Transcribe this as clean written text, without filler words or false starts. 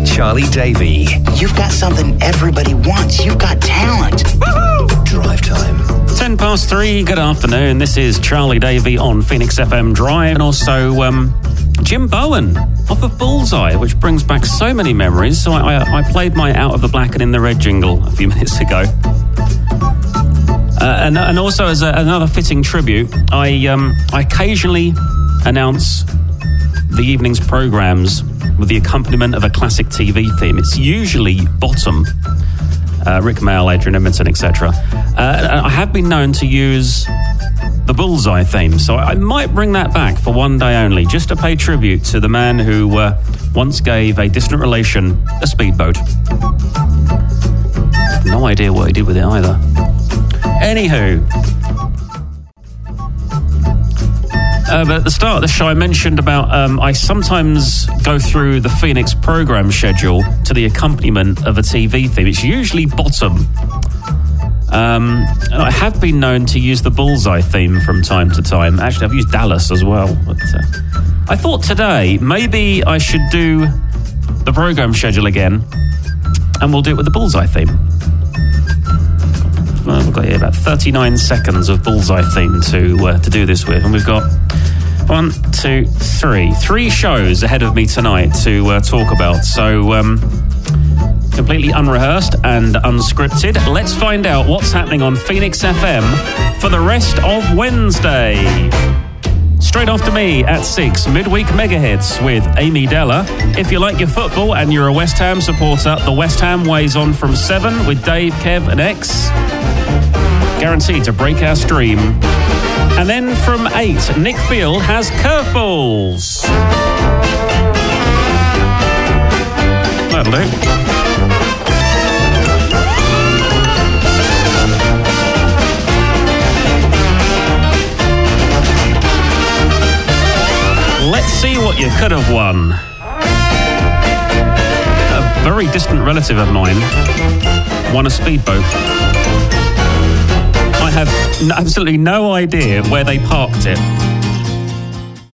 Charlie Davey. You've got something everybody wants. You've got talent. Woo-hoo! Drive Time. 3:10. Good afternoon. This is Charlie Davey on Phoenix FM Drive, and also Jim Bowen off of Bullseye, which brings back so many memories. So I played my Out of the Black and in the Red jingle a few minutes ago. And also as another fitting tribute, I occasionally announce the evening's programmes with the accompaniment of a classic TV theme. It's usually Bottom, Rick Mail, Adrian Edmondson, etc. I have been known to use the Bullseye theme, so I might bring that back for one day only, just to pay tribute to the man who once gave a distant relation a speedboat. No idea what he did with it either. Anywho, but at the start of the show I mentioned about I sometimes go through the Phoenix programme schedule to the accompaniment of a TV theme. It's usually Bottom. And I have been known to use the Bullseye theme from time to time. Actually, I've used Dallas as well. But I thought today maybe I should do the programme schedule again, and we'll do it with the Bullseye theme. Well, we've got here about 39 seconds of Bullseye theme to do this with, and we've got 3 shows ahead of me tonight to talk about. So completely unrehearsed and unscripted. Let's find out what's happening on Phoenix FM for the rest of Wednesday. Straight after me at 6, Midweek Megahits with Amy Della. If you like your football and you're a West Ham supporter, the West Ham Way's on from 7 with Dave, Kev and X. Guaranteed to break our stream. And then from 8, Nick Field has Curveballs. That'll do. Let's see what you could have won. A very distant relative of mine won a speedboat. I have absolutely no idea where they parked it.